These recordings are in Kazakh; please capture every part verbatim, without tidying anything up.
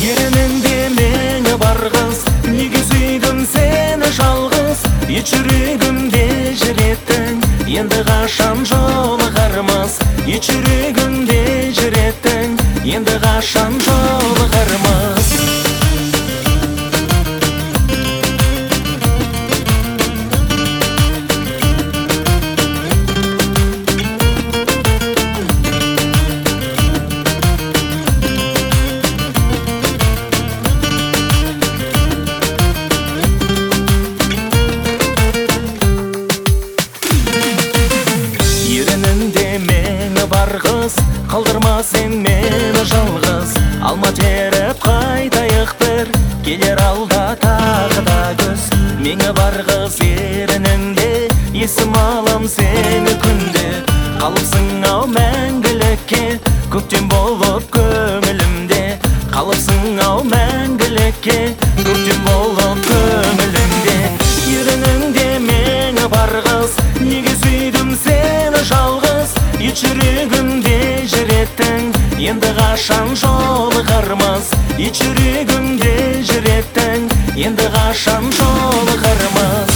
Yerеніңде мені барғыз, неге сүйдім сені жалғыз. Ет жүрегімде жүреттің, енді қашан жолығармыз. Ет жүрегімде жүреттің, енді қашан жолығармыз. Барғыз, қалдырма сен мені жалғыз. Алма теріп қайтайық бір, келер алда тағы да көз. Мені барғыз ерініңде, есім алам сені күнде. Қалыпсың ау мәңгілікке, көктем болып көңілімде. Қалыпсың ау мәңгілікке, көктем болып көңілімде. Ерініңде мені барғыз, неге сүйдім сені жалғыз. Ет жүрегімде жүреттің, енді қашан жолығармыз. Ет жүрегімде жүреттің, енді қашан жолығармыз.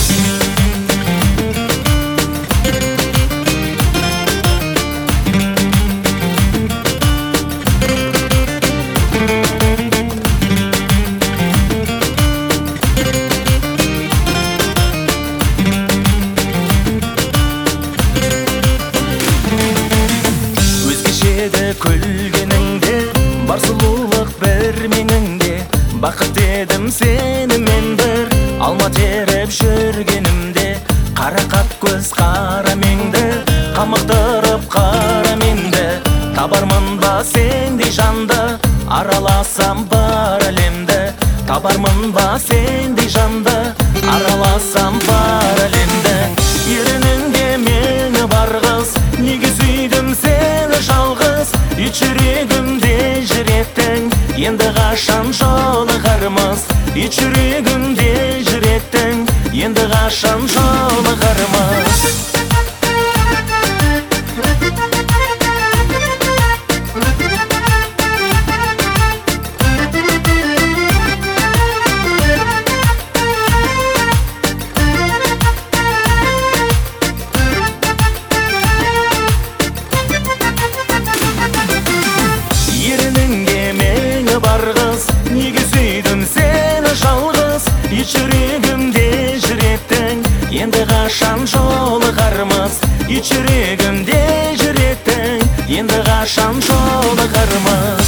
Күлгеніңде, бар сұлулық бір меніңде. Бақыт едім сені мен бір, алма теріп жүргенімде. Қарақат көз қара менді, қамықтырып қара менді. Табармын ба сендей жанды, араласам бар әлемді. Табармын ба сендей жанды, араласам бар әлемді. Ерініңде мені барғыз, неге сүйдім сені жалғыз. Ет жүрегімде жүреттің, енді қашан жолығармыз. Ет жүрегімде жүреттің, енді қашан жолығармыз. Барғыз, неге сүйдім сені жалғыз. Ет жүрегімде жүреттің, енді қашан жолығармыз. Ет жүрегімде жүреттің, енді қашан жолығармыз.